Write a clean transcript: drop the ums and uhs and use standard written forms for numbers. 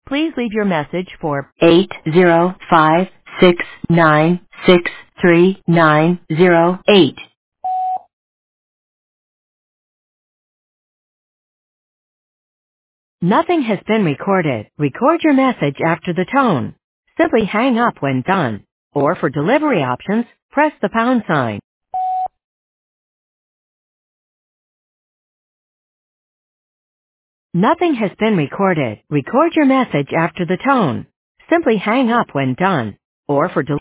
Please leave your message for 80569633908. Nothing has been recorded. Record your message after the tone. Simply hang up when done. Or for delivery options, press the pound sign. Nothing has been recorded. Record your message after the tone. Simply hang up when done. Or for delivery